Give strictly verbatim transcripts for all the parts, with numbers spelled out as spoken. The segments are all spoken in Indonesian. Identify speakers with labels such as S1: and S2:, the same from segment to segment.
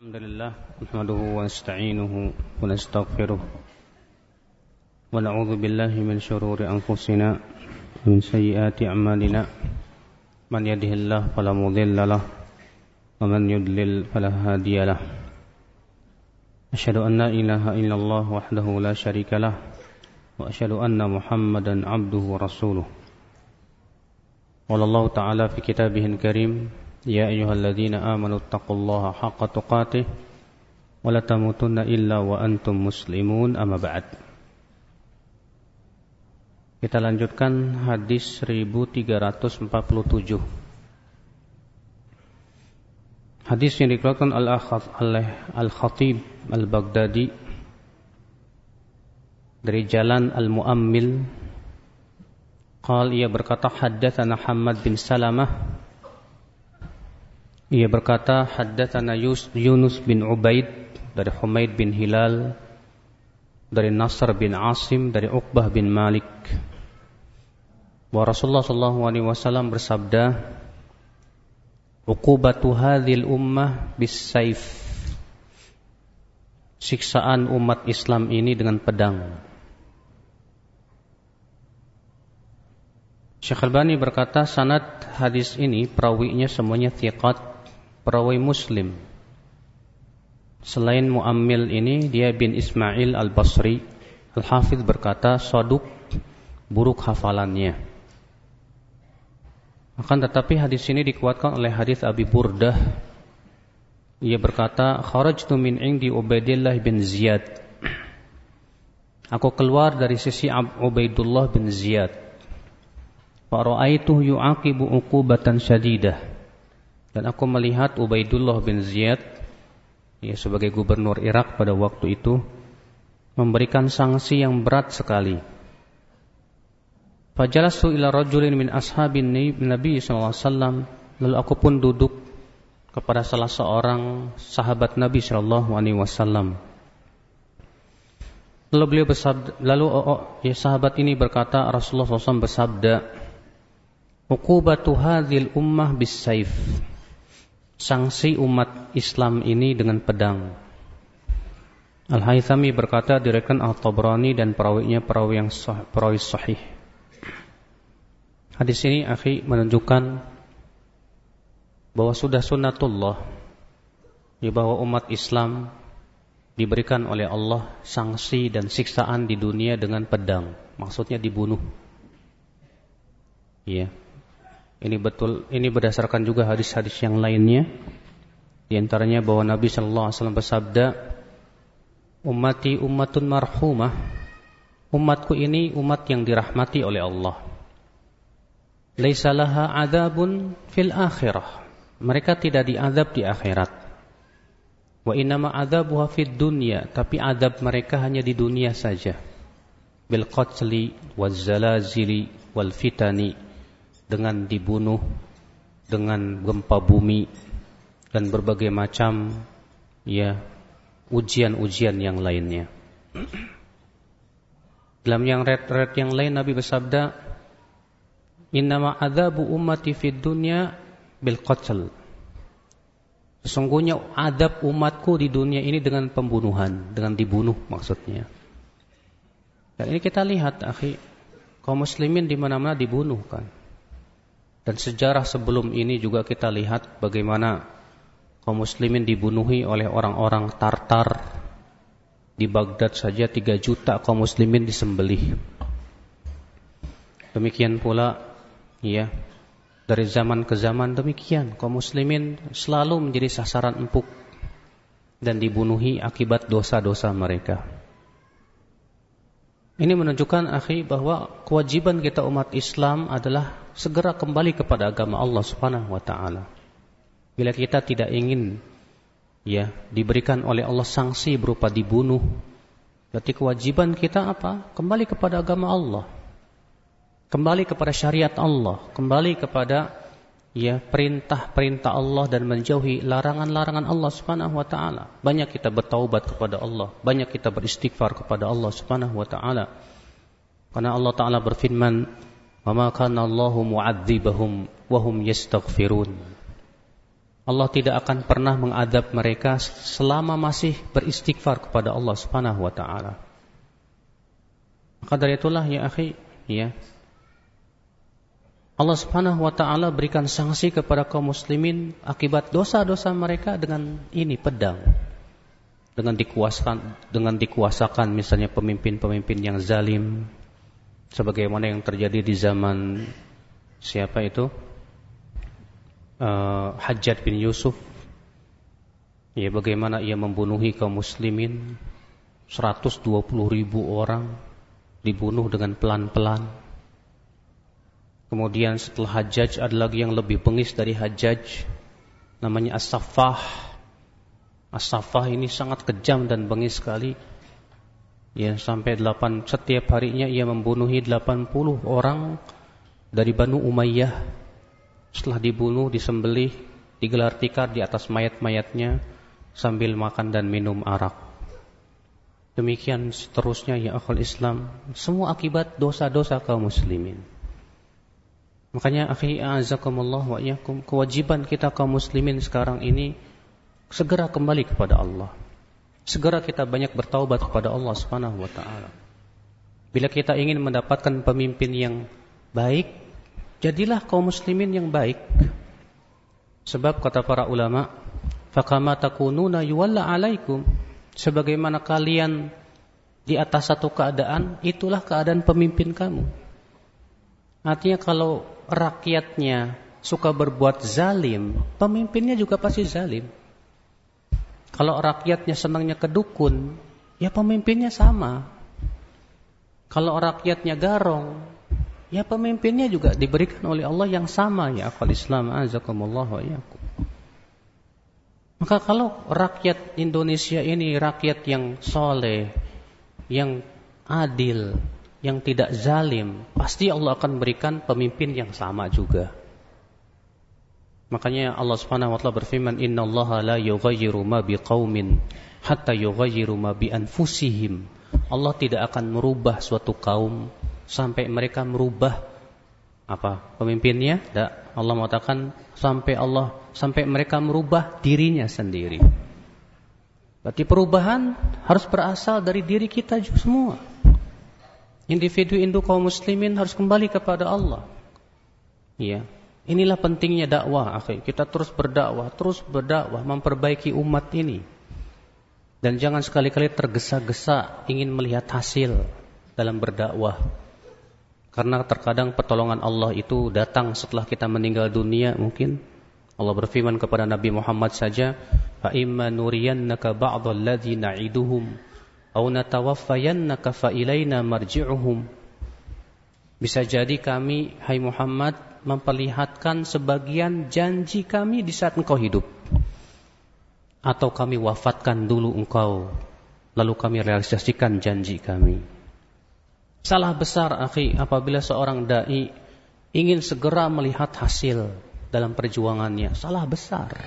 S1: Alhamdulillah, nahmaduhu wa nasta'inuhu wa nastaghfiruh wa na'udzu billahi min shururi anfusina wa min sayyiati a'malina. Man yahdihillahu fala mudilla lahu wa man yudlil fala hadiya lahu. Asyhadu an la ilaha illallah wahdahu la syarika lah wa asyhadu anna Muhammadan 'abduhu wa rasuluh. Qala Allah ta'ala fi kitabihil karim, ya ayyuhalladzina amanu taqullaha haqqa tuqatih wa la tamutunna illa wa antum muslimun, amma ba'd. Kita lanjutkan hadis seribu tiga ratus empat puluh tujuh. Hadis yang dikeluarkan oleh Al-Khatib Al-Baghdadi dari jalan Al-Mu'ammil. Qal, ia berkata, haddatsana Hammad bin Salamah. Ia berkata, haddatsana Yunus bin Ubaid dari Humaid bin Hilal, dari Nasr bin Asim, dari Uqbah bin Malik. Wa Rasulullah sallallahu alaihi wasallam bersabda, uqubatu hadhil ummah bis-saif. Siksaan umat Islam ini dengan pedang. Syekh Albani berkata, sanad hadis ini perawinya semuanya thiqat, perawi Muslim. Selain Mu'ammil ini, dia bin Ismail Al-Basri. Al-Hafidh berkata, saduk, buruk hafalannya. Akan tetapi hadis ini dikuatkan oleh hadis Abi Burdah. Ia berkata, kharajtu min indi Ubaidillah bin Ziyad. Aku keluar dari sisi Ubaidullah bin Ziyad. Fa ra'aituhu yu'aqibu uqubatan syadidah. Dan aku melihat Ubaidullah bin Ziyad, ya, sebagai gubernur Irak pada waktu itu, memberikan sanksi yang berat sekali. Fajalastu ila rajulin min ashabin Nabi sallallahu alaihi wasallam. Lalu aku pun duduk kepada salah seorang sahabat Nabi sallallahu alaihi wasallam. Lalu beliau bersabda, lalu oh, oh, ya, sahabat ini berkata, Rasulullah sallallahu alaihi wasallam bersabda, uqubatu hadhil ummah bis-saif. Sanksi umat Islam ini dengan pedang. Al-Haythami berkata, diriwayatkan Al-Tabrani dan perawinya perawi yang sah, perawi sahih. Hadis ini, akhi, menunjukkan bahwa sudah sunnatullah, ya, bahwa umat Islam diberikan oleh Allah sanksi dan siksaan di dunia dengan pedang. Maksudnya dibunuh. Ya. Ini betul, ini berdasarkan juga hadis-hadis yang lainnya. Di antaranya bahwa Nabi sallallahu alaihi wasallam bersabda, ummati ummatun marhumah. Umatku ini umat yang dirahmati oleh Allah. Laisa laha adzabun fil akhirah. Mereka tidak diazab di akhirat. Wa innama adzabuha fid dunya, tapi azab mereka hanya di dunia saja. Bil qatli waz zalazili wal fitani, dengan dibunuh, dengan gempa bumi, dan berbagai macam, ya, ujian-ujian yang lainnya. Dalam yang red-red yang lain, Nabi bersabda, innama adzabu ummati fid dunya bil qatl. Sesungguhnya adab umatku di dunia ini dengan pembunuhan, dengan dibunuh maksudnya. Dan ini kita lihat, akhi, kaum muslimin di mana-mana dibunuh, kan. Dan sejarah sebelum ini juga kita lihat bagaimana kaum muslimin dibunuhi oleh orang-orang Tartar. Di Baghdad saja tiga juta kaum muslimin disembelih. Demikian pula, ya, dari zaman ke zaman demikian, kaum muslimin selalu menjadi sasaran empuk dan dibunuhi akibat dosa-dosa mereka. Ini menunjukkan, akhi, bahwa kewajiban kita umat Islam adalah segera kembali kepada agama Allah Subhanahu wa taala. Bila kita tidak ingin, ya, diberikan oleh Allah sanksi berupa dibunuh, berarti kewajiban kita apa? Kembali kepada agama Allah. Kembali kepada syariat Allah, kembali kepada, ya, perintah-perintah Allah dan menjauhi larangan-larangan Allah Subhanahu wa taala. Banyak kita bertaubat kepada Allah, banyak kita beristighfar kepada Allah Subhanahu wa taala. Karena Allah taala berfirman, "Wa ma kana Allahu mu'adzibahum wa hum yastaghfirun." Allah tidak akan pernah mengadab mereka selama masih beristighfar kepada Allah Subhanahu wa taala. Maka dari itulah ya akhi, ya. Allah Subhanahu wa taala berikan sanksi kepada kaum muslimin akibat dosa-dosa mereka dengan ini pedang. Dengan dikuasakan dengan dikuasakan misalnya pemimpin-pemimpin yang zalim sebagaimana yang terjadi di zaman siapa itu? Uh, Hajjaj bin Yusuf. Ya, bagaimana ia membunuhi kaum muslimin, seratus dua puluh ribu orang dibunuh dengan pelan-pelan. Kemudian setelah Hajjaj ada lagi yang lebih bengis dari Hajjaj, namanya As-Saffah. As-Saffah ini sangat kejam dan bengis sekali. Ya, sampai delapan setiap harinya ia membunuhi delapan puluh orang dari Banu Umayyah. Setelah dibunuh, disembelih, digelar tikar di atas mayat-mayatnya sambil makan dan minum arak. Demikian seterusnya ya akhul Islam, semua akibat dosa-dosa kaum muslimin. Makanya akhi a'azakumullah wa iyyakum, kewajiban kita kaum muslimin sekarang ini segera kembali kepada Allah. Segera kita banyak bertaubat kepada Allah Subhanahu wa taala. Bila kita ingin mendapatkan pemimpin yang baik, jadilah kaum muslimin yang baik. Sebab kata para ulama, faqama takununa yuwalla alaikum, sebagaimana kalian di atas satu keadaan, itulah keadaan pemimpin kamu. Artinya kalau rakyatnya suka berbuat zalim, pemimpinnya juga pasti zalim. Kalau rakyatnya senangnya ke dukun, ya pemimpinnya sama. Kalau rakyatnya garong, ya pemimpinnya juga diberikan oleh Allah yang sama ya akhwal Islam azakumullah wa iyyakum. Maka kalau rakyat Indonesia ini rakyat yang soleh, yang adil, yang tidak zalim, pasti Allah akan berikan pemimpin yang sama juga. Makanya Allah Subhanahu wa taala berfirman, innallaha la yughayyiru ma biqaumin hatta yughayyiru ma bi anfusihim. Allah tidak akan merubah suatu kaum sampai mereka merubah apa? Pemimpinnya? Tidak. Allah mengatakan sampai Allah sampai mereka merubah dirinya sendiri. Berarti perubahan harus berasal dari diri kita semua. Individu-individu kaum muslimin harus kembali kepada Allah. Iya. Inilah pentingnya dakwah, akhi. Kita terus berdakwah, terus berdakwah, memperbaiki umat ini. Dan jangan sekali-kali tergesa-gesa ingin melihat hasil dalam berdakwah. Karena terkadang pertolongan Allah itu datang setelah kita meninggal dunia mungkin. Allah berfirman kepada Nabi Muhammad saja, fa imma nuriyannaka ba'dhal ladzi na'iduhum aw natawaffayannaka fa ilaina marji'uhum. Bisa jadi kami, hai Muhammad, memperlihatkan sebagian janji kami di saat engkau hidup, atau kami wafatkan dulu engkau lalu kami realisasikan janji kami. Salah besar akhi apabila seorang dai ingin segera melihat hasil dalam perjuangannya. Salah besar.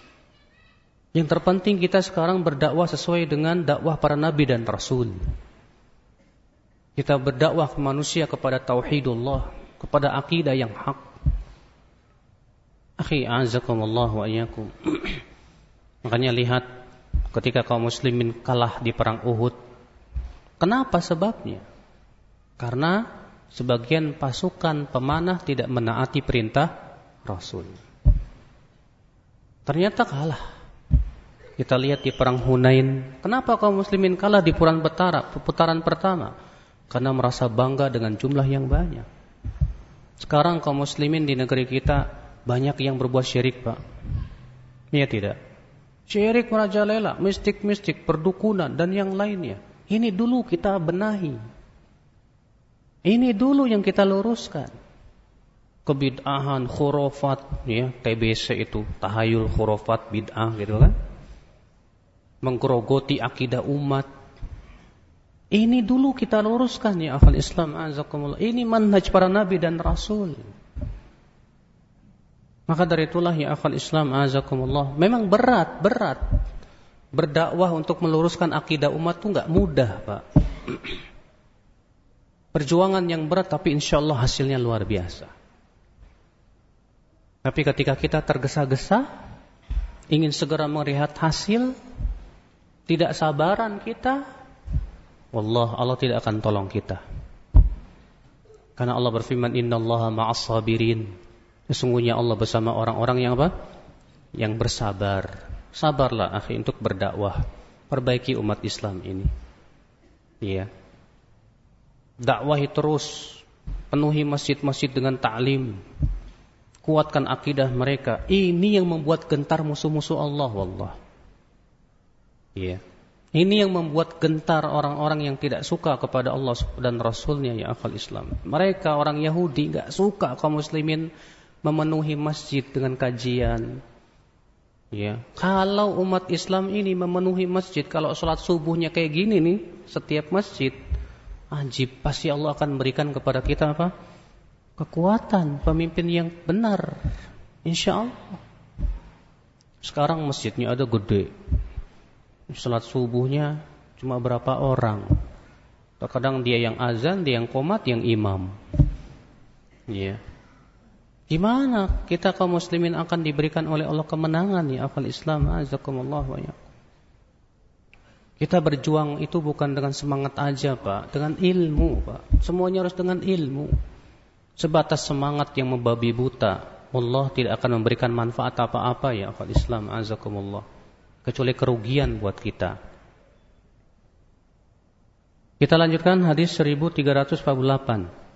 S1: Yang terpenting kita sekarang berdakwah sesuai dengan dakwah para nabi dan rasul. Kita berdakwah ke manusia kepada tauhidullah, kepada akidah yang hak. Akhi a'azakumullah wa iyyakum. Makanya lihat ketika kaum muslimin kalah di perang Uhud. Kenapa sebabnya? Karena sebagian pasukan pemanah tidak menaati perintah Rasul. Ternyata kalah. Kita lihat di perang Hunain. Kenapa kaum muslimin kalah di putaran pertama? Putaran pertama? Karena merasa bangga dengan jumlah yang banyak. Sekarang kaum muslimin di negeri kita banyak yang berbuat syirik, Pak. Iya tidak? Syirik merajalela, mistik-mistik, perdukunan dan yang lainnya. Ini dulu kita benahi. Ini dulu yang kita luruskan. Kebid'ahan, khurafat, ya, T B C itu, tahayul, khurafat, bid'ah gitu kan. Menggerogoti akidah umat. Ini dulu kita luruskan ya akhwal Islam azakumullah. Ini manhaj para nabi dan rasul. Maka dari itulah ya akhwal Islam azakumullah, memang berat, berat. Berdakwah untuk meluruskan akidah umat itu enggak mudah, Pak. Perjuangan yang berat tapi insyaallah hasilnya luar biasa. Tapi ketika kita tergesa-gesa, ingin segera melihat hasil, tidak sabaran kita, wallah Allah tidak akan tolong kita. Karena Allah berfirman, innallaha ma'as sabirin. Sesungguhnya Allah bersama orang-orang yang apa? Yang bersabar. Sabarlah akhi untuk berdakwah, perbaiki umat Islam ini. Iya. Dakwahi terus, penuhi masjid-masjid dengan ta'lim. Kuatkan akidah mereka. Ini yang membuat gentar musuh-musuh Allah, wallah. Iya. Ini yang membuat gentar orang-orang yang tidak suka kepada Allah dan Rasulnya, ya akhal Islam. Mereka orang Yahudi gak suka kaum muslimin memenuhi masjid dengan kajian. Ya. Kalau umat Islam ini memenuhi masjid, kalau sholat subuhnya kayak gini nih, setiap masjid, ajib, pasti Allah akan berikan kepada kita apa? Kekuatan, pemimpin yang benar, insya Allah. Sekarang masjidnya ada gede, salat subuhnya cuma berapa orang. Terkadang dia yang azan, dia yang qomat, yang imam. Ya. Gimana kita kaum muslimin akan diberikan oleh Allah kemenangan, ya akhal Islam, azakumullah wa ya. Kita berjuang itu bukan dengan semangat aja, Pak, dengan ilmu, Pak. Semuanya harus dengan ilmu. Sebatas semangat yang membabi buta, Allah tidak akan memberikan manfaat apa-apa, ya akhal Islam, azakumullah, kecuali kerugian buat kita. Kita lanjutkan hadis seribu tiga ratus empat puluh delapan.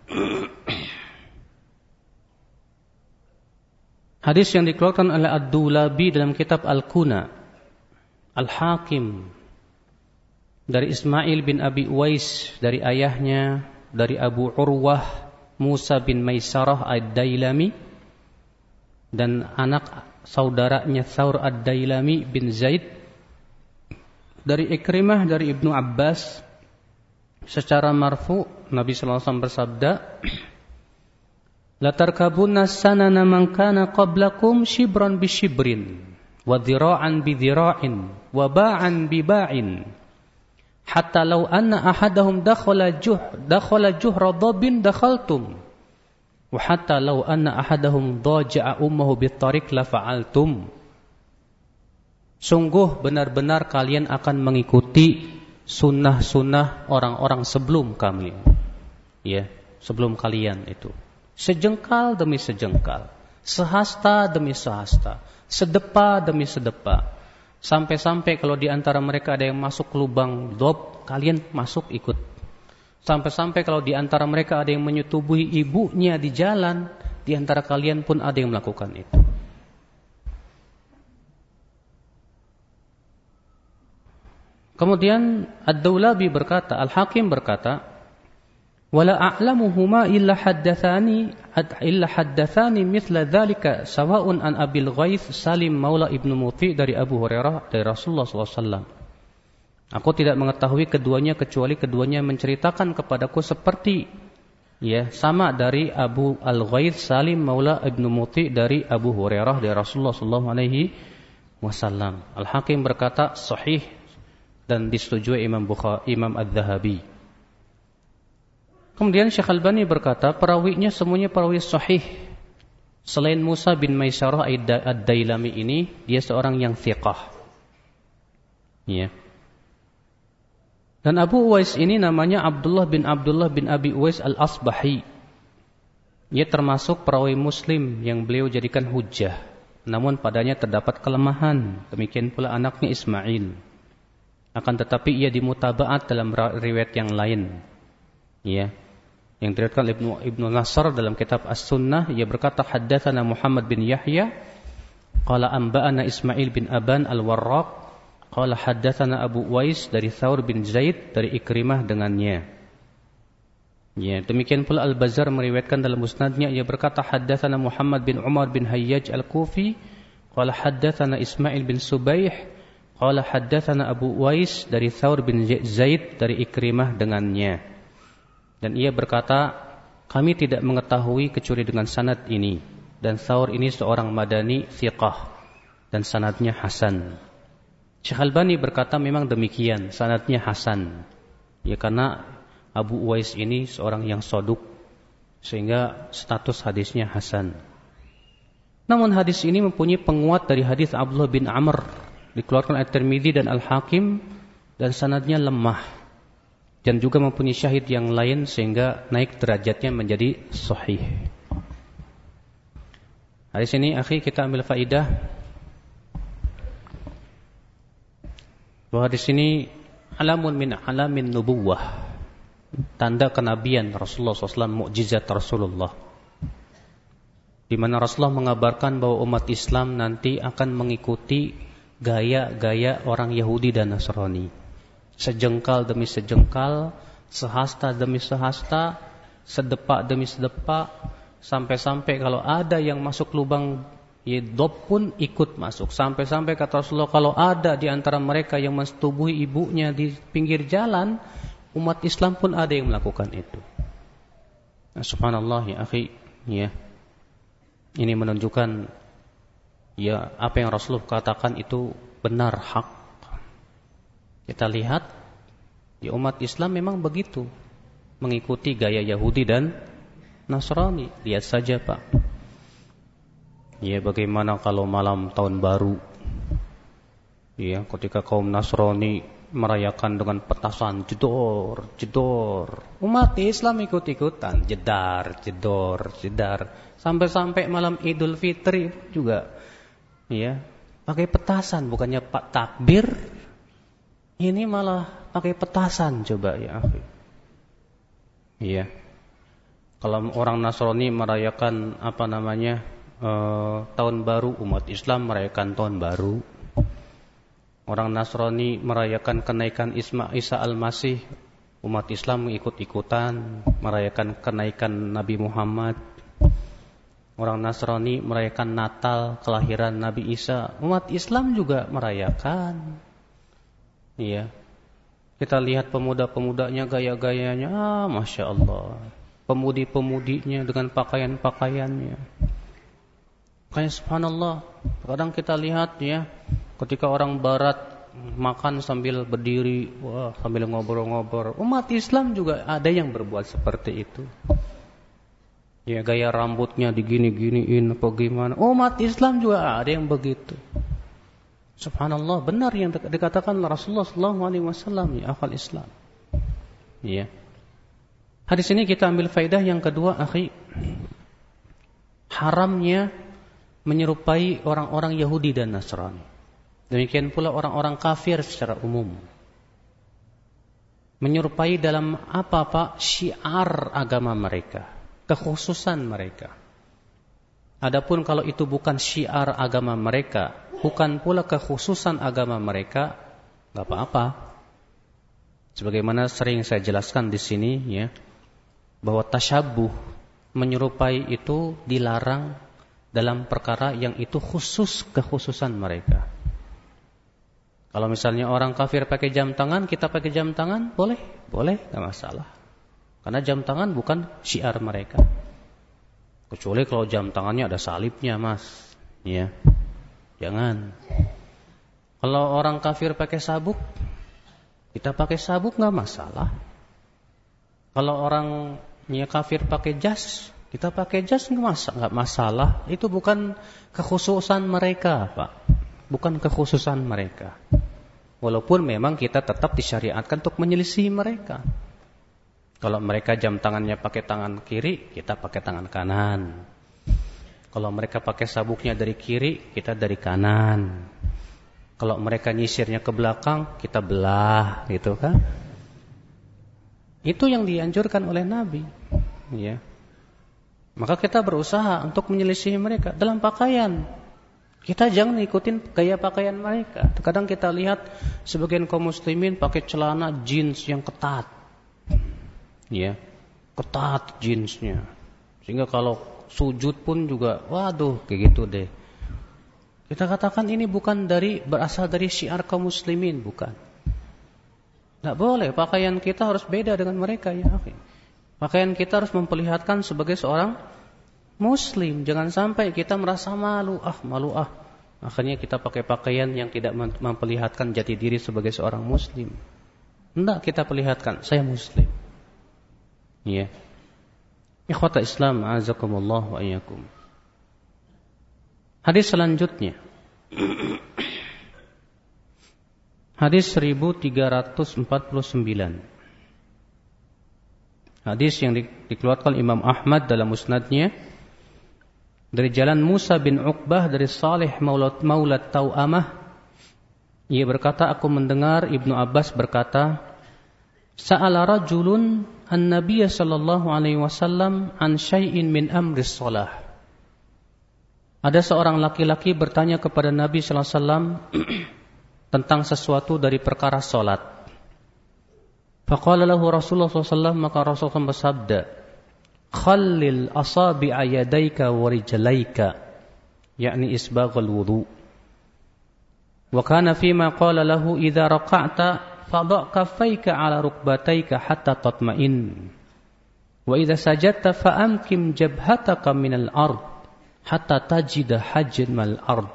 S1: Hadis yang dikeluarkan oleh Ad-Dulabi dalam kitab Al-Kuna, Al-Hakim dari Ismail bin Abi Uwais dari ayahnya, dari Abu Urwah Musa bin Maisarah Ad-Dailami, dan anak saudaranya Thawr Ad-Dailami bin Zaid dari Ikrimah dari Ibnu Abbas secara marfu, Nabi sallallahu alaihi wasallam bersabda, la tarkabunna sanana man kana qablakum shibran bi shibrin wa dhira'an bi dhira'in wa ba'an bi ba'in hatta law anna ahadahum dakhala juh dakhala juhra dhabin dakhaltum wa hatta law anna ahadahum dhaja'a ummuhu bit tariq la fa'altum. Sungguh benar-benar kalian akan mengikuti sunnah-sunnah orang-orang sebelum kami, ya, sebelum kalian itu. Sejengkal demi sejengkal, sehasta demi sehasta, sedepa demi sedepa. Sampai-sampai kalau di antara mereka ada yang masuk ke lubang dob, kalian masuk ikut. Sampai-sampai kalau di antara mereka ada yang menyetubuhi ibunya di jalan, di antara kalian pun ada yang melakukan itu. Kemudian Ad-Dawlabi berkata, Al-Hakim berkata, wala a'lamuhuma illa haddathani illa haddathani mithla dzalika sawa'un an Abil Ghaits Salim Maula Ibnu Muti dari Abu Hurairah dari Rasulullah sallallahu alaihi wasallam. Aku tidak mengetahui keduanya kecuali keduanya menceritakan kepadaku seperti, ya, sama dari Abu Al-Ghaits Salim Maula Ibnu Muti dari Abu Hurairah dari Rasulullah sallallahu alaihi wasallam. Al-Hakim berkata sahih dan disetujui Imam Bukhari, Imam Adz-Dzahabi. Kemudian Syekh Albani berkata, perawinya semuanya perawi sahih. Selain Musa bin Maisarah Ad-Dailami ini, dia seorang yang thiqah. Ya. Dan Abu Uwais ini namanya Abdullah bin Abdullah bin Abi Uwais Al-Asbahi. Ia termasuk perawi Muslim yang beliau jadikan hujjah. Namun padanya terdapat kelemahan. Demikian pula anaknya Ismail. Akan tetapi ia dimutabaat dalam riwayat yang lain. Ya. Yang diriwayatkan Ibnu Ibnu Nasr dalam kitab As-Sunnah, ia berkata haddatsana Muhammad bin Yahya qala anba'ana Ismail bin Aban Al-Warraq qala haddatsana Abu Uwais dari Thawr bin Zaid dari Ikrimah dengannya. Ya, demikian pula Al-Bazzar meriwayatkan dalam musnadnya, ia berkata haddatsana Muhammad bin Umar bin Hayyaj Al-Kufi qala haddatsana Ismail bin Subaih qala haddatsana Abu Uwais dari Thawr bin Zaid dari Ikrimah dengannya. Dan ia berkata, kami tidak mengetahui kecuali dengan sanad ini. Dan Thawr ini seorang Madani thiqah dan sanadnya hasan. Syekh Albani berkata memang demikian, sanadnya hasan. Ya, karena Abu Uwais ini seorang yang soduk, sehingga status hadisnya hasan. Namun hadis ini mempunyai penguat dari hadis Abdullah bin Amr, dikeluarkan oleh Tirmidzi dan Al-Hakim, dan sanadnya lemah. Dan juga mempunyai syahid yang lain sehingga naik derajatnya menjadi sahih. Hadis ini, akhi, kita ambil faidah bahwa hadis ini alamun min alamin nubuwah, tanda kenabian Rasulullah shallallahu alaihi wasallam, mukjizat Rasulullah, di mana Rasulullah mengabarkan bahwa umat Islam nanti akan mengikuti gaya-gaya orang Yahudi dan Nasrani, sejengkal demi sejengkal, sehasta demi sehasta, sedepak demi sedepak, sampai-sampai kalau ada yang masuk lubang hidup pun ikut masuk. Sampai-sampai kata Rasulullah, kalau ada di antara mereka yang mensetubuhi ibunya di pinggir jalan, umat Islam pun ada yang melakukan itu. Nah, subhanallah ya akhi, ya. Ini menunjukkan ya apa yang Rasulullah katakan itu benar, hak. Kita lihat di umat Islam memang begitu, mengikuti gaya Yahudi dan Nasrani. Lihat saja Pak, ya bagaimana kalau malam tahun baru, ya ketika kaum Nasrani merayakan dengan petasan, jedor, jedor, umat Islam ikut-ikutan, jedar, jedor, jedar, sampai-sampai malam Idul Fitri juga, ya pakai petasan, bukannya pak takbir, ini malah pakai petasan, coba ya, iya. Kalau orang Nasrani merayakan apa namanya eh, tahun baru, umat Islam merayakan tahun baru. Orang Nasrani merayakan kenaikan Isma Isa Al-Masih, umat Islam ikut-ikutan merayakan kenaikan Nabi Muhammad. Orang Nasrani merayakan Natal, kelahiran Nabi Isa, umat Islam juga merayakan. Iya. Kita lihat pemuda-pemudanya, gaya-gayanya, ah, masya Allah. Pemudi-pemudinya dengan pakaian-pakaiannya. Kayak subhanallah. Kadang kita lihat ya, ketika orang barat makan sambil berdiri, wah, sambil ngobrol-ngobrol. Umat Islam juga ada yang berbuat seperti itu. Ya, gaya rambutnya digini-giniin apa gimana. Umat Islam juga ada yang begitu. Subhanallah, benar yang dikatakan Rasulullah sallallahu alaihi wasallam, ya akal Islam. Ya. Hadis ini kita ambil faedah yang kedua, akhi. Haramnya menyerupai orang-orang Yahudi dan Nasrani. Demikian pula orang-orang kafir secara umum. Menyerupai dalam apa Pak? Syiar agama mereka, kekhususan mereka. Adapun kalau itu bukan syiar agama mereka, bukan pula kekhususan agama mereka, enggak apa-apa. Sebagaimana sering saya jelaskan di sini ya, bahwa tasyabuh, menyerupai itu dilarang dalam perkara yang itu khusus kekhususan mereka. Kalau misalnya orang kafir pakai jam tangan, kita pakai jam tangan, boleh, boleh, enggak masalah. Karena jam tangan bukan syiar mereka. Kecuali kalau jam tangannya ada salibnya, Mas. Ya. Jangan. Kalau orang kafir pakai sabuk, kita pakai sabuk enggak masalah. Kalau orang ya kafir pakai jas, kita pakai jas enggak masalah. Itu bukan kekhususan mereka, Pak. Bukan kekhususan mereka. Walaupun memang kita tetap disyariatkan untuk menyelisih mereka. Kalau mereka jam tangannya pakai tangan kiri, kita pakai tangan kanan. Kalau mereka pakai sabuknya dari kiri, kita dari kanan. Kalau mereka nyisirnya ke belakang, kita belah, gitu kan? Itu yang dianjurkan oleh Nabi, ya. Maka kita berusaha untuk menyelisih mereka dalam pakaian. Kita jangan ikutin gaya pakaian mereka. Kadang kita lihat sebagian kaum muslimin pakai celana jeans yang ketat, ya, ketat jeansnya, sehingga kalau sujud pun juga, waduh, kayak gitu deh. Kita katakan ini bukan dari berasal dari syiar kaum muslimin, bukan. Tidak boleh, pakaian kita harus beda dengan mereka, ya. Pakaian kita harus memperlihatkan sebagai seorang Muslim. Jangan sampai kita merasa malu, ah malu ah. Akhirnya kita pakai pakaian yang tidak memperlihatkan jati diri sebagai seorang Muslim. Tidak, kita perlihatkan, saya Muslim. Ya. Ikhwata Islam, azakumullah wa iyyakum. Hadis selanjutnya. Hadis seribu tiga ratus empat puluh sembilan. Hadis yang dikeluarkan Imam Ahmad dalam musnadnya dari jalan Musa bin Uqbah dari Salih Maulad Maulad Tau'amah. Ia berkata, aku mendengar Ibnu Abbas berkata, Sa'ala rajulun an-nabiy sallallahu alaihi wasallam an syai'in min amri shalah. Ada seorang laki-laki bertanya kepada Nabi sallallahu alaihi wasallam tentang sesuatu dari perkara salat. Faqala lahu Rasulullah sallallahu alaihi wasallam, maka Rasulullah bersabda, khallil asabi'a yadayka wa rijlaika, yakni isbaghul wudu. Wa kana fima qala lahu idza raqa'ta fadha' kaffayka 'ala rukbatayka hatta tatma'in. Wa idza sajadta fa'amkim jabhataka minal ard hatta tajida hajmal ard.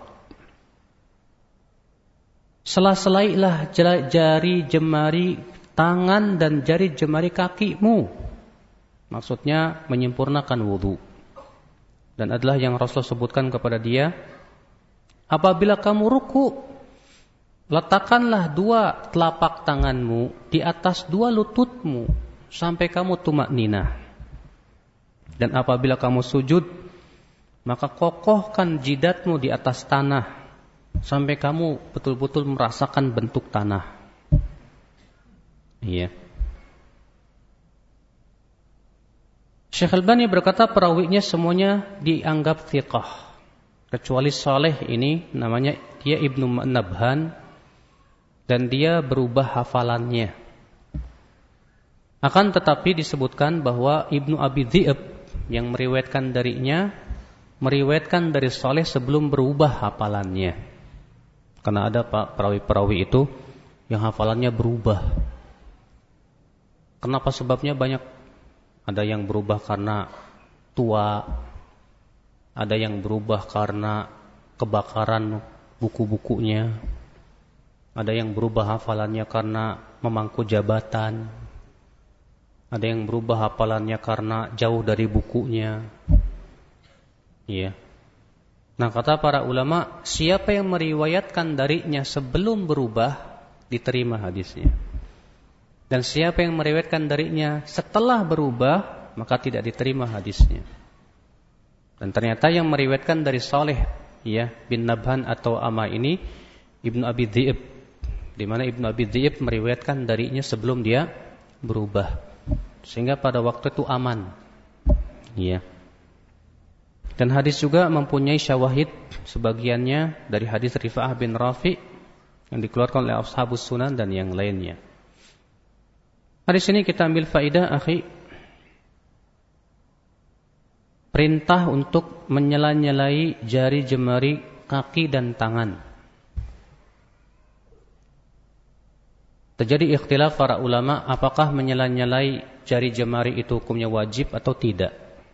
S1: Sela-selailah jari jemari tangan dan jari jemari kakimu. Maksudnya menyempurnakan wudu. Dan adalah yang Rasul sebutkan kepada dia, apabila kamu ruku, letakkanlah dua telapak tanganmu di atas dua lututmu sampai kamu tumakninah. Dan apabila kamu sujud, maka kokohkan jidatmu di atas tanah sampai kamu betul-betul merasakan bentuk tanah. Iya. Syekh Albani berkata perawinya semuanya dianggap thiqah, kecuali Saleh ini namanya dia Ibnu Nabhan dan dia berubah hafalannya. Akan tetapi disebutkan bahwa Ibnu Abi Dhi'b yang meriwayatkan darinya meriwayatkan dari Saleh sebelum berubah hafalannya. Karena ada perawi-perawi itu yang hafalannya berubah. Kenapa sebabnya banyak? Ada yang berubah karena tua, ada yang berubah karena kebakaran buku-bukunya, ada yang berubah hafalannya karena memangku jabatan, ada yang berubah hafalannya karena jauh dari bukunya. Iya. Nah, kata para ulama, siapa yang meriwayatkan darinya sebelum berubah, diterima hadisnya. Dan siapa yang meriwayatkan darinya setelah berubah, maka tidak diterima hadisnya. Dan ternyata yang meriwayatkan dari Saleh ya bin Nabhan atau Ama ini Ibnu Abi Dhi'b, di mana Ibnu Abi Dhi'b meriwayatkan darinya sebelum dia berubah. Sehingga pada waktu itu aman. Ya. Dan hadis juga mempunyai syawahid sebagiannya dari hadis Rifa'ah bin Rafi yang dikeluarkan oleh Ashabus Sunan dan yang lainnya. Hadis ini kita ambil faidah, akhi. Perintah untuk menyela-nyelai jari jemari kaki dan tangan. Terjadi ikhtilaf para ulama apakah menyela-nyelai jari jemari itu hukumnya wajib atau tidak.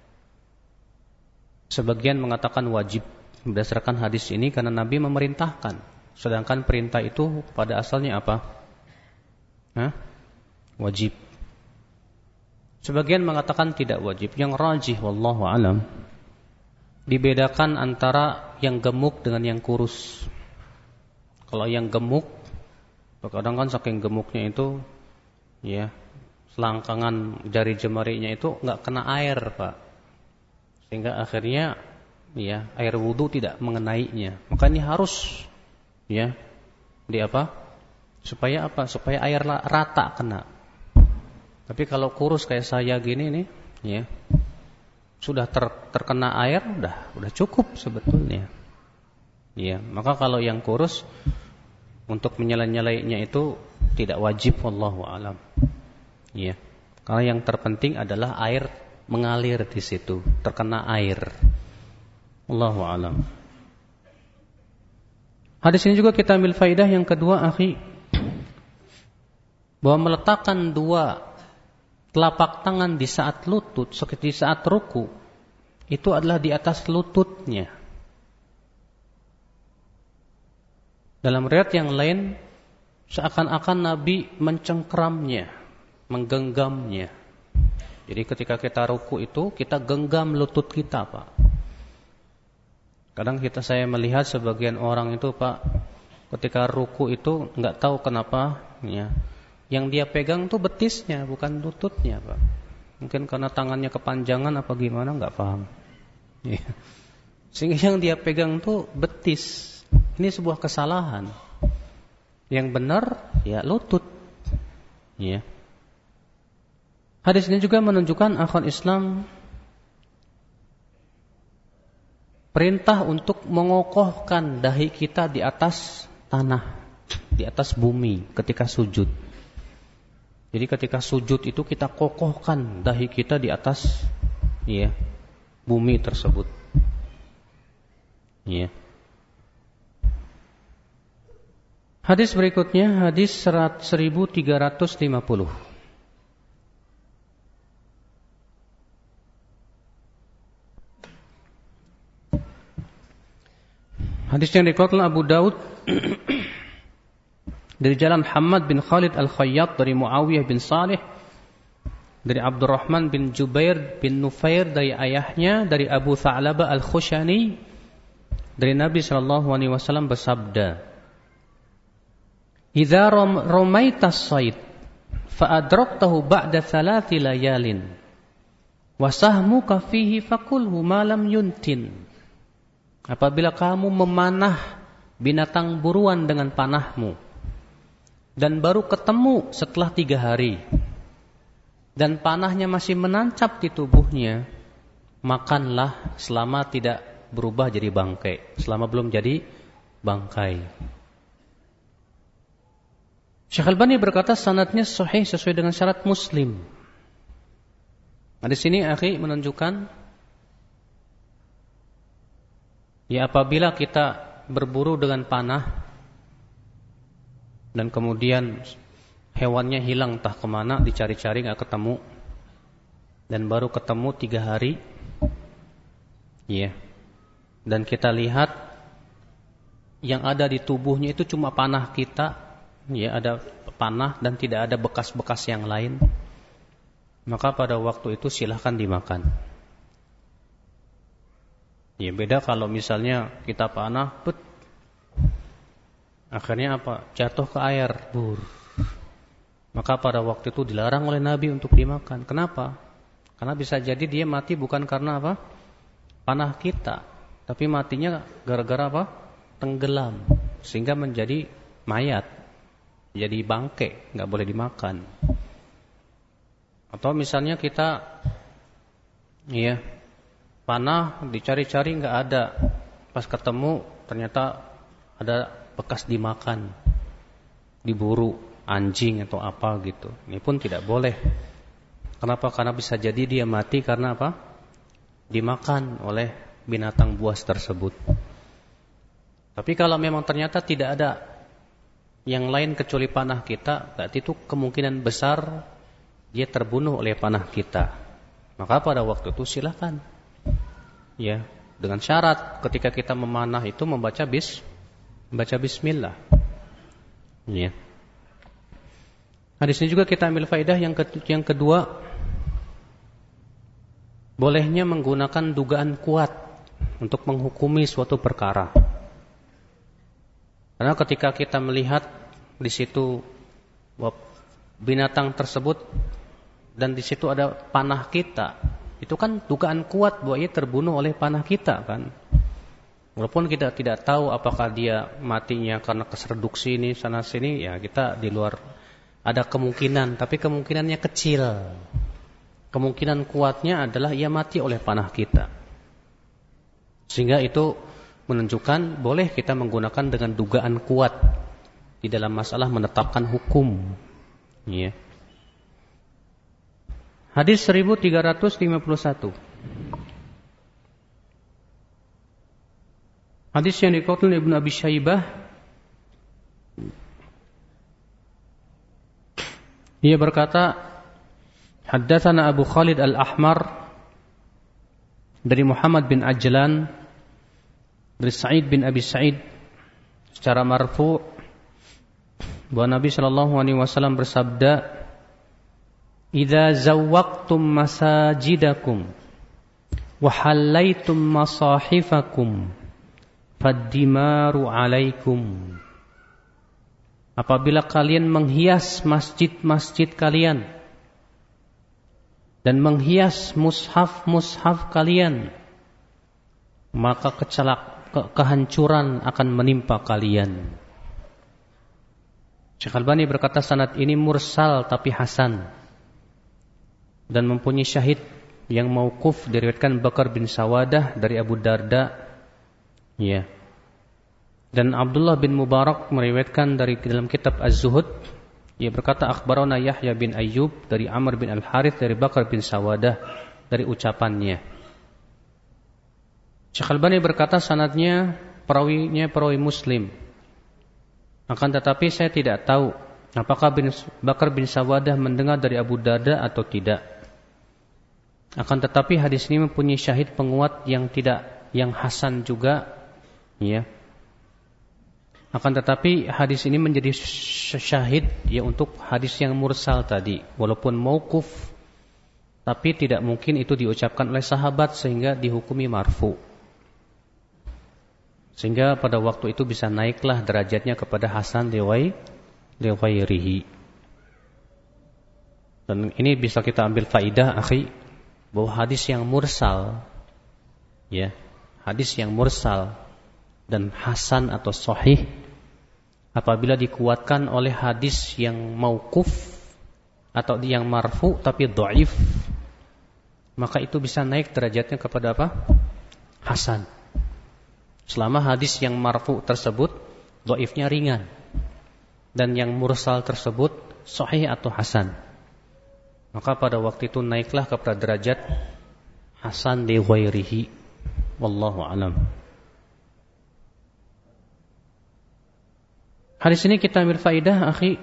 S1: Sebagian mengatakan wajib berdasarkan hadis ini karena Nabi memerintahkan. Sedangkan perintah itu pada asalnya apa? Hah? Wajib. Sebagian mengatakan tidak wajib. Yang rajih wallahu alam, dibedakan antara yang gemuk dengan yang kurus. Kalau yang gemuk, kadang kan saking gemuknya itu ya, selangkangan jari jemarinya itu enggak kena air, Pak. Sehingga akhirnya ya, air wudu tidak mengenainya. Maka ini harus ya, di apa? Supaya apa? Supaya air rata kena. Tapi kalau kurus kayak saya gini nih, ya, sudah ter, terkena air, udah, udah cukup sebetulnya. Ya, maka kalau yang kurus untuk menyela-nyelainya itu tidak wajib, wallahu alam. Ya, karena yang terpenting adalah air mengalir di situ, terkena air. Wallahu alam. Hadis ini juga kita ambil faidah yang kedua, akhi, bahwa meletakkan dua telapak tangan di saat lutut, seperti saat ruku, itu adalah di atas lututnya. Dalam riwayat yang lain, seakan-akan Nabi mencengkramnya, menggenggamnya. Jadi ketika kita ruku itu, kita genggam lutut kita, Pak. Kadang kita saya melihat sebagian orang itu Pak, ketika ruku itu nggak tahu kenapa ya, yang dia pegang tuh betisnya bukan lututnya Pak. Mungkin karena tangannya kepanjangan apa gimana nggak paham. Ya. Sehingga yang dia pegang tuh betis. Ini sebuah kesalahan. Yang benar ya lutut. Ya. Hadis ini juga menunjukkan akhwat Islam perintah untuk mengokohkan dahi kita di atas tanah, di atas bumi ketika sujud. Jadi ketika sujud itu kita kokohkan dahi kita di atas ya, bumi tersebut. Ya. Hadis berikutnya, hadis seribu tiga ratus lima puluh. Hadis yang diriwayatkan Abu Daud dari jalan Muhammad bin Khalid Al-Khayyat dari Muawiyah bin Salih dari Abdurrahman bin Jubair bin Nufair dari ayahnya dari Abu Tha'labah Al-Khushani dari Nabi sallallahu alaihi wasallam bersabda, "Idza ramaita as-sayd fa adraktahu ba'da thalathi layalin wa sahmuka fihi fakulhu ma lam yuntin." Apabila kamu memanah binatang buruan dengan panahmu dan baru ketemu setelah tiga hari dan panahnya masih menancap di tubuhnya, makanlah selama tidak berubah jadi bangkai, selama belum jadi bangkai. Syekh Albani berkata sanadnya sahih sesuai dengan syarat Muslim. Nah, di sini akhi menunjukkan ya apabila kita berburu dengan panah dan kemudian hewannya hilang entah kemana, dicari-cari gak ketemu dan baru ketemu tiga hari ya, dan kita lihat yang ada di tubuhnya itu cuma panah kita ya, ada panah dan tidak ada bekas-bekas yang lain, maka pada waktu itu silahkan dimakan. Ya beda kalau misalnya kita panah, put, akhirnya apa? Jatuh ke air, bur. Maka pada waktu itu dilarang oleh Nabi untuk dimakan. Kenapa? Karena bisa jadi dia mati bukan karena apa? Panah kita, tapi matinya gara-gara apa? Tenggelam, sehingga menjadi mayat, jadi bangkai, nggak boleh dimakan. Atau misalnya kita, iya. panah dicari-cari nggak ada, pas ketemu ternyata ada bekas dimakan, diburu anjing atau apa gitu. Ini pun tidak boleh. Kenapa? Karena bisa jadi dia mati karena apa? Dimakan oleh binatang buas tersebut. Tapi kalau memang ternyata tidak ada yang lain kecuali panah kita, berarti itu kemungkinan besar dia terbunuh oleh panah kita. Maka pada waktu itu silakan. Ya, dengan syarat ketika kita memanah itu membaca bis, membaca bismillah. Ya. Hadis ini juga kita ambil faedah yang yang kedua, bolehnya menggunakan dugaan kuat untuk menghukumi suatu perkara. Karena ketika kita melihat di situ binatang tersebut dan di situ ada panah kita, itu kan dugaan kuat bahwa ia terbunuh oleh panah kita kan. Walaupun kita tidak tahu apakah dia matinya karena keserduk sini sana sini, ya kita di luar ada kemungkinan, tapi kemungkinannya kecil. Kemungkinan kuatnya adalah ia mati oleh panah kita. Sehingga itu menunjukkan boleh kita menggunakan dengan dugaan kuat di dalam masalah menetapkan hukum. Ya. Hadis seribu tiga ratus lima puluh satu. Hadis yang diriwayatkan oleh Ibnu Abi Syaibah. Ia berkata, haddatsana Abu Khalid Al-Ahmar dari Muhammad bin Ajlan dari Sa'id bin Abi Sa'id secara marfu' bahwa Nabi sallallahu alaihi wasallam bersabda, "Idza zawwaqtum masajidakum wa hallaytum masahifakum faddimaru alaikum. Apabila kalian menghias masjid-masjid kalian dan menghias mushaf-mushaf kalian, maka kecelak ke- kehancuran akan menimpa kalian. Syekh Albani berkata sanad ini mursal tapi hasan dan mempunyai syahid yang mauquf diriwayatkan Bakar bin Sawadah dari Abu Darda. Ya. Dan Abdullah bin Mubarak meriwayatkan dari dalam kitab Az-Zuhud, ia berkata akhbarana Yahya bin Ayyub dari Amr bin Al-Harith dari Bakar bin Sawadah dari ucapannya. Syekh Albani berkata sanadnya perawinya perawi Muslim. Akan tetapi saya tidak tahu apakah bin Bakar bin Sawadah mendengar dari Abu Darda atau tidak. Akan tetapi hadis ini mempunyai syahid penguat yang tidak yang hasan juga, ya. Akan tetapi hadis ini menjadi syahid ya untuk hadis yang mursal tadi, walaupun mauquf, tapi tidak mungkin itu diucapkan oleh sahabat sehingga dihukumi marfu. Sehingga pada waktu itu bisa naiklah derajatnya kepada hasan liwai liwairihi. Dan ini bisa kita ambil faidah akhi, bahwa hadis yang mursal, ya, hadis yang mursal dan hasan atau sahih apabila dikuatkan oleh hadis yang mauquf atau yang marfu tapi dhaif, maka itu bisa naik derajatnya kepada apa? Hasan. Selama hadis yang marfu tersebut dhaifnya ringan dan yang mursal tersebut sahih atau hasan, maka pada waktu itu naiklah kepada derajat hasan li ghairihi. Wallahu alam. Hadis ini kita ambil faidah akhi,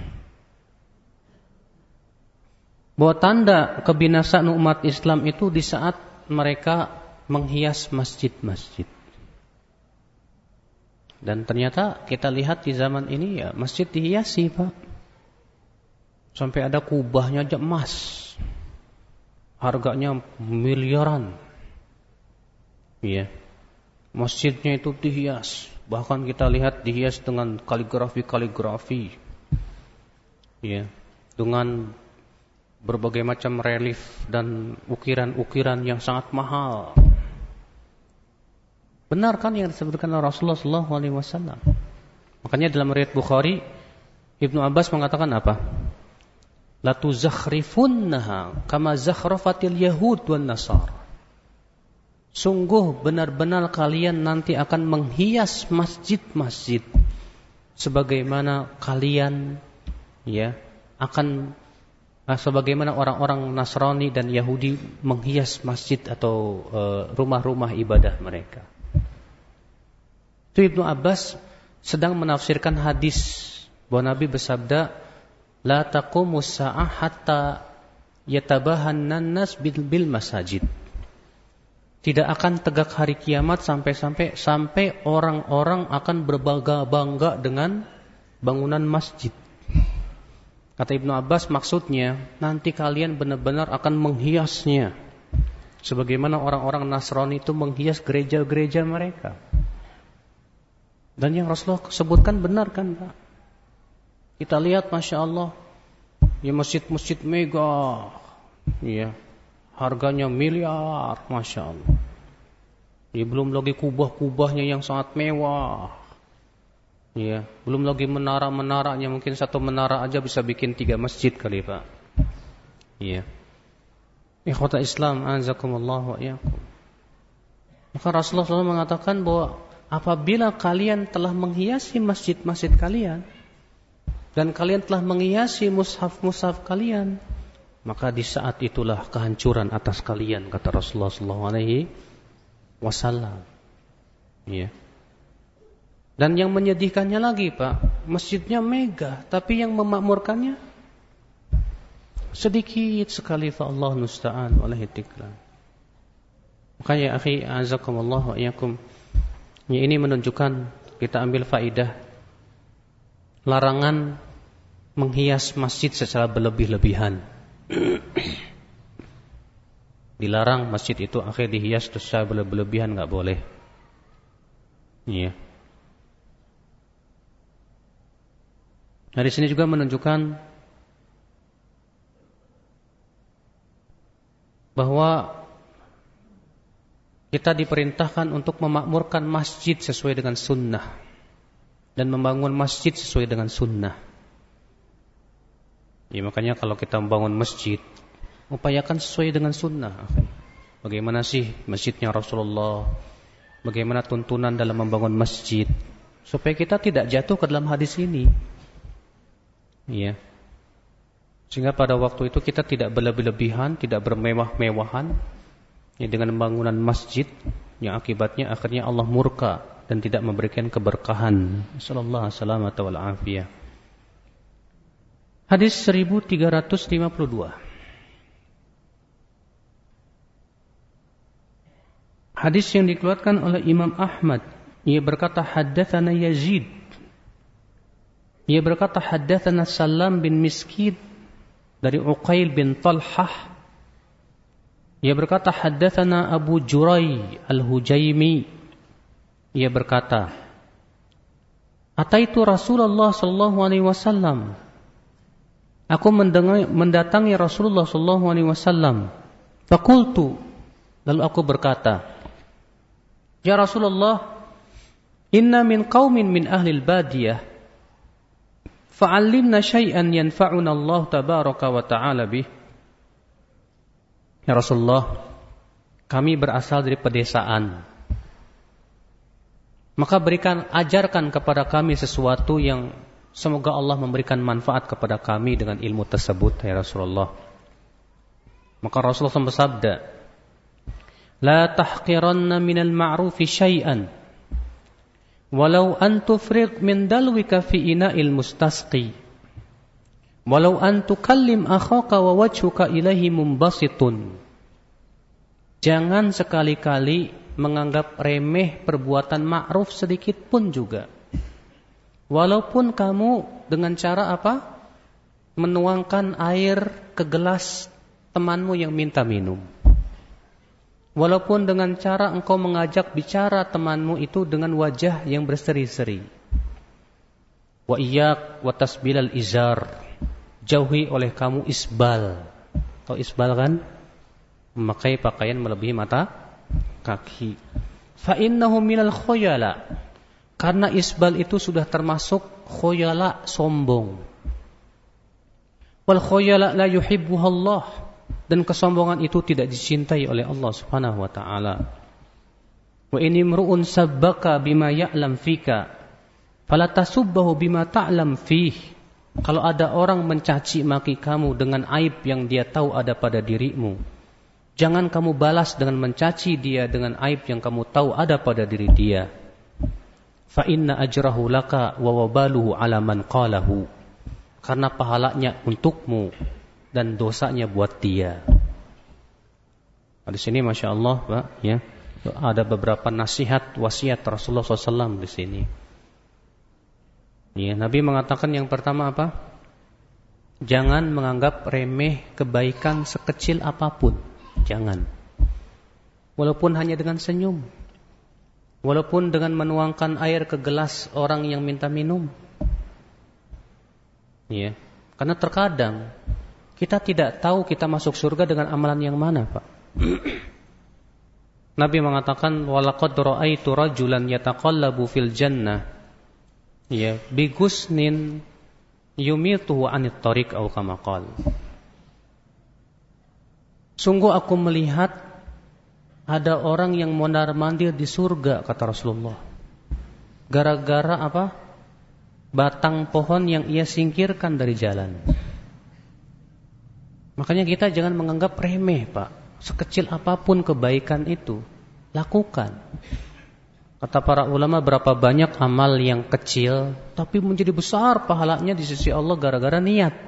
S1: bahwa tanda kebinasaan umat Islam itu di saat mereka menghias masjid-masjid. Dan ternyata kita lihat di zaman ini ya masjid dihiasi, Pak. Sampai ada kubahnya aja emas. Harganya miliaran. Iya. Masjidnya itu dihias. Bahkan kita lihat dihias dengan kaligrafi-kaligrafi. Ya, dengan berbagai macam relief dan ukiran-ukiran yang sangat mahal. Benar kan yang disebutkan oleh Rasulullah sallallahu alaihi wasallam? Makanya dalam riwayat Bukhari, Ibnu Abbas mengatakan apa? La tuzakhrifunnaha kama zakhrafatil yahud wan nasar. Sungguh benar-benar kalian nanti akan menghias masjid-masjid sebagaimana kalian ya akan ah, sebagaimana orang-orang Nasrani dan Yahudi menghias masjid atau uh, rumah-rumah ibadah mereka. Itu Ibnu Abbas sedang menafsirkan hadis bahwa Nabi bersabda, la taqumus sa'ah hatta yatabahannan nas bil, bil masajid. Tidak akan tegak hari kiamat sampai-sampai sampai orang-orang akan berbangga-bangga dengan bangunan masjid. Kata Ibnu Abbas maksudnya nanti kalian benar-benar akan menghiasnya sebagaimana orang-orang Nasrani itu menghias gereja-gereja mereka. Dan yang Rasulullah sebutkan benar kan, Pak? Kita lihat Masya Allah, ya masjid-masjid mega, ya, harganya miliar, Masya Allah. Ya, belum lagi kubah-kubahnya yang sangat mewah. Ya, belum lagi menara-menaranya, mungkin satu menara aja bisa bikin tiga masjid kali, Pak. Ya. Ikhwata Islam, azakumullah wa iyyakum. Maka Rasulullah selalu mengatakan bahwa apabila kalian telah menghiasi masjid-masjid kalian dan kalian telah menghiasi mushaf-mushaf kalian, maka di saat itulah kehancuran atas kalian, kata Rasulullah sallallahu alaihi wasallam. Ya. Dan yang menyedihkannya lagi, Pak, masjidnya mega, tapi yang memakmurkannya sedikit sekali. Fa Allah musta'an walaihi tiklan. Makanya akhi azakumullah wa iyyakum, ya, ini menunjukkan kita ambil faidah larangan menghias masjid secara berlebih-lebihan. Dilarang masjid itu akhir dihias secara berlebihan, nggak boleh. Iya. Nah, di sini juga menunjukkan bahwa kita diperintahkan untuk memakmurkan masjid sesuai dengan sunnah dan membangun masjid sesuai dengan sunnah. Ya, makanya kalau kita membangun masjid, upayakan sesuai dengan sunnah. Bagaimana sih masjidnya Rasulullah? Bagaimana tuntunan dalam membangun masjid? Supaya kita tidak jatuh ke dalam hadis ini. Iya. Sehingga pada waktu itu kita tidak berlebih-lebihan, tidak bermewah-mewahan ya, dengan bangunan masjid yang akibatnya akhirnya Allah murka dan tidak memberikan keberkahan. Sallallahu alaihi wasallam. Hadis seribu tiga ratus lima puluh dua. Hadis yang dikeluarkan oleh Imam Ahmad. Ia berkata haddatsana Yazid. Ia berkata haddatsana Salam bin Miskid dari Uqail bin Talhah. Ia berkata haddatsana Abu Jurai Al-Hujaimi. Ia berkata, ataitu Rasulullah sallallahu alaihi wasallam. Aku mendatangi Rasulullah sallallahu alaihi wasallam. Faqultu, lalu aku berkata, ya Rasulullah, inna min qaumin min ahli al-badiyah fa'allimna syai'an yanfa'una Allah tabaraka wa ta'ala bih. Ya Rasulullah, kami berasal dari pedesaan. Maka berikan, ajarkan kepada kami sesuatu yang semoga Allah memberikan manfaat kepada kami dengan ilmu tersebut, ya Rasulullah. Maka Rasulullah bersabda, la tahqiranna minal ma'rufi syai'an walau an tufriq min dalwika fi ina'il mustasqi walau an tukallim akhaka wa wajhuka ilaihi mumbasitun. Jangan sekali-kali menganggap remeh perbuatan ma'ruf sedikit pun juga, walaupun kamu dengan cara apa? Menuangkan air ke gelas temanmu yang minta minum, walaupun dengan cara engkau mengajak bicara temanmu itu dengan wajah yang berseri-seri. Wa iyyak wa tasbilal izar. Jauhi oleh kamu isbal. Tahu isbal kan? Memakai pakaian melebihi mata kaki. Fa innahu minal khoyala. Karena isbal itu sudah termasuk khoyala, sombong. Wal khoyala la yuhibbuha Allah. Dan kesombongan itu tidak dicintai oleh Allah Subhanahu wa taala. Wa in imru'un sabbaka bima ya'lam fika fala tasubbahu bima ta'lam fih. Kalau ada orang mencaci maki kamu dengan aib yang dia tahu ada pada dirimu, jangan kamu balas dengan mencaci dia dengan aib yang kamu tahu ada pada diri dia. Fa inna ajrahu laka wa wabaluhu ala man qalahu. Karena pahalanya untukmu dan dosanya buat dia. Nah, di sini masya Allah, Pak, ya, ada beberapa nasihat wasiat Rasulullah shallallahu alaihi wasallam di sini. Ya, Nabi mengatakan yang pertama apa? Jangan menganggap remeh kebaikan sekecil apapun. Jangan. Walaupun hanya dengan senyum, walaupun dengan menuangkan air ke gelas orang yang minta minum. Ya, karena terkadang kita tidak tahu kita masuk surga dengan amalan yang mana, Pak. Nabi mengatakan, walaqad ra'aitu rajulan yataqallabu fil jannah, ya, bigusnin yumituhu 'anit tariq aw kama qala. Sungguh aku melihat ada orang yang mondar-mandir di surga, kata Rasulullah. Gara-gara apa? Batang pohon yang ia singkirkan dari jalan. Makanya kita jangan menganggap remeh, Pak. Sekecil apapun kebaikan itu, lakukan. Kata para ulama, berapa banyak amal yang kecil tapi menjadi besar pahalanya di sisi Allah gara-gara niat.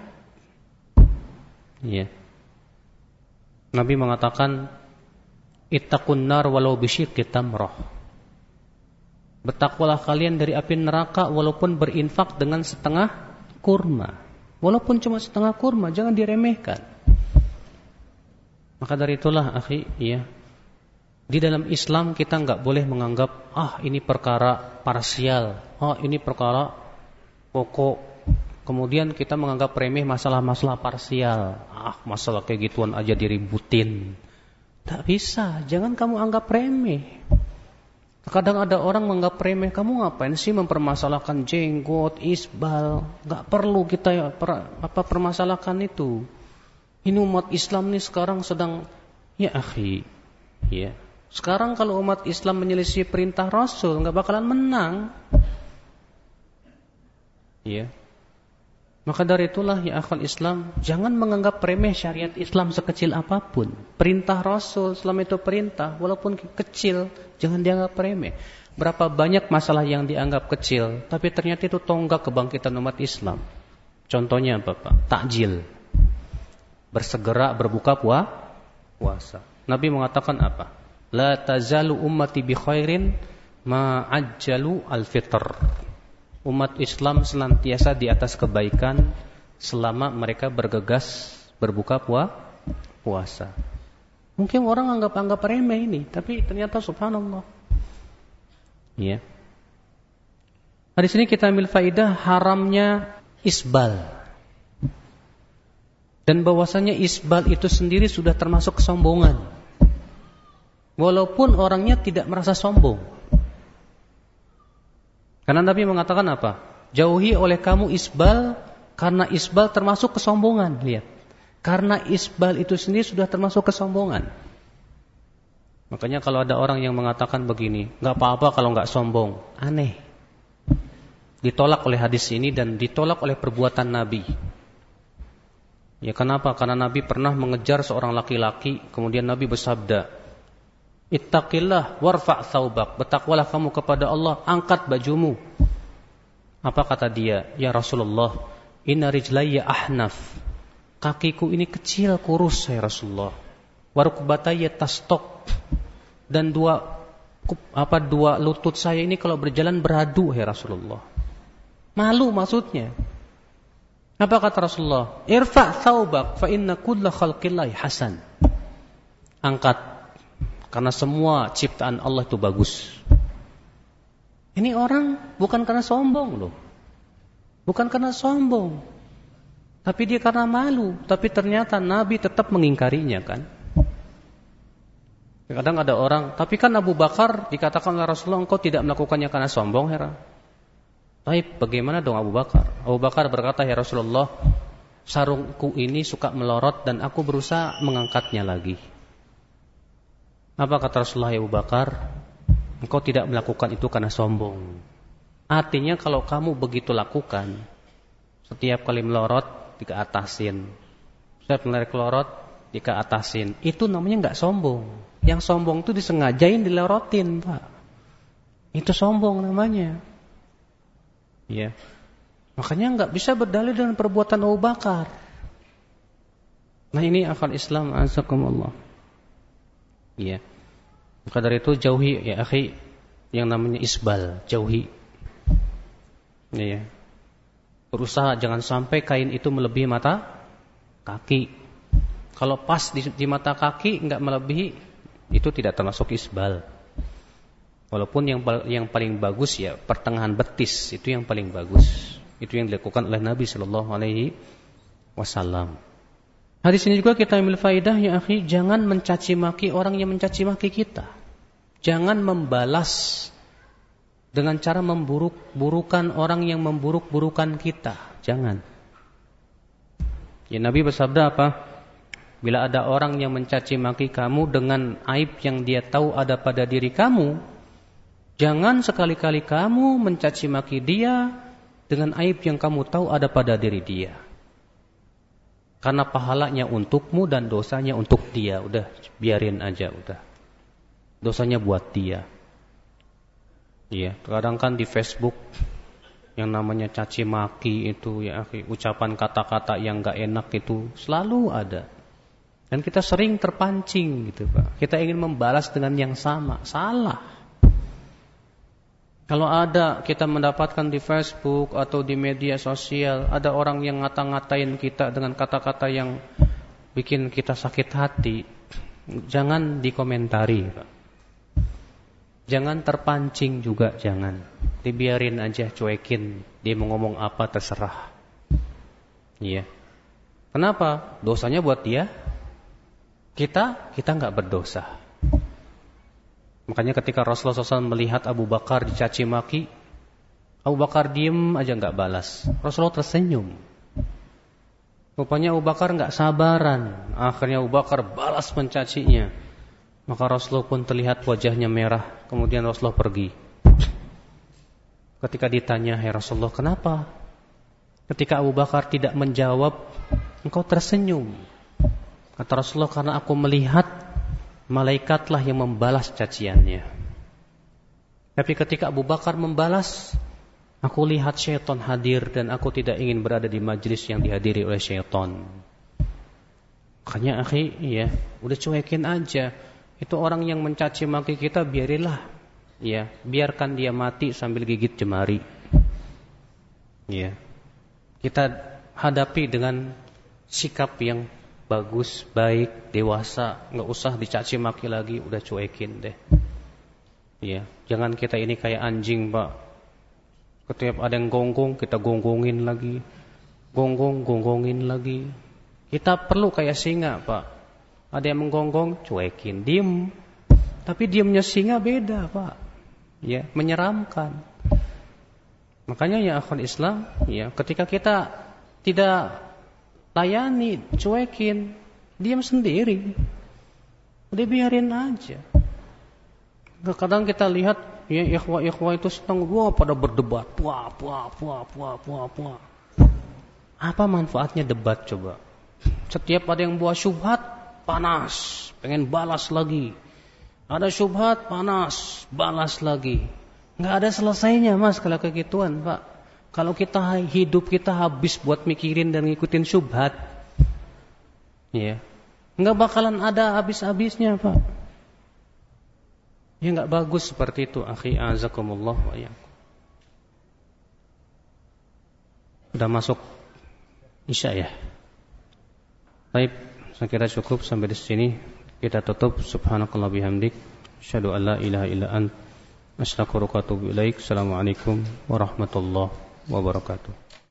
S1: Iya. Nabi mengatakan, ittaqun nar walau bisyiqqi tamrah. Bertakwalah kalian dari api neraka walaupun berinfak dengan setengah kurma. Walaupun cuma setengah kurma, jangan diremehkan. Maka dari itulah, akhi, ya, Di dalam Islam kita nggak boleh menganggap ah ini perkara parsial, ah ini perkara pokok. Kemudian kita menganggap remeh masalah-masalah parsial. Ah masalah kayak gituan aja diributin. Tak bisa, jangan kamu anggap remeh. Kadang ada orang menganggap remeh, kamu ngapain sih mempermasalahkan jenggot, isbal? Nggak perlu kita ya, per, apa permasalahkan itu. Ini umat Islam nih sekarang sedang ya akhi, ya. Sekarang kalau umat Islam menyelisih perintah Rasul, nggak bakalan menang. Ya. Maka dari itulah ya akhwal Islam, jangan menganggap remeh syariat Islam sekecil apapun. Perintah Rasul, selama itu perintah, walaupun kecil, jangan dianggap remeh. Berapa banyak masalah yang dianggap kecil, tapi ternyata itu tonggak kebangkitan umat Islam. Contohnya apa Pak? Takjil. Bersegera berbuka puasa. Nabi mengatakan apa? La tazalu ummati bi khairin ma ajjalu al-fitr. Umat Islam senantiasa di atas kebaikan selama mereka bergegas berbuka puasa. Mungkin orang anggap-anggap remeh ini, tapi ternyata subhanallah. Ya. Nah, di sini kita ambil faidah haramnya isbal. Dan bahwasanya isbal itu sendiri sudah termasuk kesombongan. Walaupun orangnya tidak merasa sombong. Karena Nabi mengatakan apa? Jauhi oleh kamu isbal, karena isbal termasuk kesombongan. Lihat. Karena isbal itu sendiri sudah termasuk kesombongan. Makanya kalau ada orang yang mengatakan begini, gak apa-apa kalau gak sombong. Aneh. Ditolak oleh hadis ini dan ditolak oleh perbuatan Nabi. Ya kenapa? Karena Nabi pernah mengejar seorang laki-laki, kemudian Nabi bersabda, Ittaqillah warfa' thawbak. Bertakwalah kamu kepada Allah, angkat bajumu. Apa kata dia? Ya Rasulullah, inna rijlayya ahnaf. Kakiku ini kecil, kurus ya Rasulullah. Warukbatayya tastok. Dan dua apa dua lutut saya ini kalau berjalan beradu ya Rasulullah. Malu maksudnya. Apa kata Rasulullah? Irfa' thawbak fa inna kulla khalqillahi hasan. Angkat. Karena semua ciptaan Allah itu bagus. Ini orang bukan karena sombong loh. Bukan karena sombong. Tapi dia karena malu. Tapi ternyata Nabi tetap mengingkarinya kan. Kadang ada orang, tapi kan Abu Bakar dikatakan oleh Rasulullah, engkau tidak melakukannya karena sombong, Hera. Tapi bagaimana dong Abu Bakar? Abu Bakar berkata, ya Rasulullah, sarungku ini suka melorot dan aku berusaha mengangkatnya lagi. Apa kata Rasulullah Abu Bakar? Engkau tidak melakukan itu karena sombong. Artinya kalau kamu begitu lakukan, setiap kali melorot dikeatasin, setiap menarik melorot dikeatasin, itu namanya nggak sombong. Yang sombong itu disengajain dilorotin, Pak. Itu sombong namanya. Ya. Makanya nggak bisa berdalil dengan perbuatan Abu Bakar. Nah ini akal Islam, azakumullah. Ya. Maka dari itu jauhi ya akhi yang namanya isbal, jauhi. Ya. Berusaha jangan sampai kain itu melebihi mata kaki. Kalau pas di, di mata kaki enggak melebihi, itu tidak termasuk isbal. Walaupun yang yang paling bagus ya pertengahan betis, itu yang paling bagus. Itu yang dilakukan oleh Nabi sallallahu alaihi wasallam. Hadis ini juga kita ambil faidah ya akhi, jangan mencaci maki orang yang mencaci maki kita. Jangan membalas dengan cara memburuk-burukan orang yang memburuk-burukan kita. Jangan. Ya Nabi bersabda apa? Bila ada orang yang mencaci maki kamu dengan aib yang dia tahu ada pada diri kamu, jangan sekali-kali kamu mencaci maki dia dengan aib yang kamu tahu ada pada diri dia. Karena pahalanya untukmu dan dosanya untuk dia. Udah, biarin aja, udah. Dosanya buat dia. Iya, kadang kan di Facebook yang namanya caci maki itu ya, ucapan kata-kata yang enggak enak itu selalu ada. Dan kita sering terpancing gitu, Pak. Kita ingin membalas dengan yang sama, salah. Kalau ada kita mendapatkan di Facebook atau di media sosial, ada orang yang ngata-ngatain kita dengan kata-kata yang bikin kita sakit hati, jangan dikomentari, Pak. Jangan terpancing juga, jangan. Dibiarin aja, cuekin. Dia mau ngomong apa terserah. Iya. Kenapa? Dosanya buat dia. Kita, kita nggak berdosa. Makanya ketika Rasulullah shallallahu alaihi wasallam melihat Abu Bakar dicaci maki, Abu Bakar diem aja nggak balas. Rasulullah tersenyum. Rupanya Abu Bakar nggak sabaran. Akhirnya Abu Bakar balas mencacinya. Maka Rasulullah pun terlihat wajahnya merah. Kemudian Rasulullah pergi. Ketika ditanya, "Hai Rasulullah, kenapa?" Ketika Abu Bakar tidak menjawab, engkau tersenyum. Kata Rasulullah, "Karena aku melihat malaikatlah yang membalas caciannya." Tapi ketika Abu Bakar membalas, aku lihat syaitan hadir dan aku tidak ingin berada di majlis yang dihadiri oleh syaitan. Makanya akhi, ya, udah cuekin aja. Itu orang yang mencaci maki kita, biarilah, ya, biarkan dia mati sambil gigit jemari. Ya. Kita hadapi dengan sikap yang bagus, baik, dewasa, nggak usah dicaci maki lagi, udah cuekin deh. Ya, jangan kita ini kayak anjing, Pak. Setiap ada yang gonggong, kita gonggongin lagi. Gonggong, gonggongin lagi. Kita perlu kayak singa, Pak. Ada yang menggonggong, cuekin, diem. Tapi diemnya singa beda, Pak. Ya, menyeramkan. Makanya ya akhwat Islam, ya, ketika kita tidak layani, cuekin, diam sendiri. Udah biarin aja. Kadang kita lihat ya ikhwah-ikhwah itu sedang wah pada berdebat, puah puah puah puah puah puah. Apa manfaatnya debat coba? Setiap ada yang buat syubhat, panas, pengen balas lagi. Ada syubhat, panas, balas lagi. Enggak ada selesainya, Mas, kalau kayak gituan, Pak. Kalau kita hidup kita habis buat mikirin dan ngikutin syubhat, ya, enggak bakalan ada habis-habisnya, Pak. Ya enggak bagus seperti itu, akhi, azakumullah wa iyyakum. Sudah masuk Isya ya. Baik, saya kira cukup sampai di sini. Kita tutup. Subhanakallah bihamdik, asyhadu an la ilaha illa ant, astaghfiruka wa atubu ilaik. Assalamualaikum warahmatullahi wabarakatuh.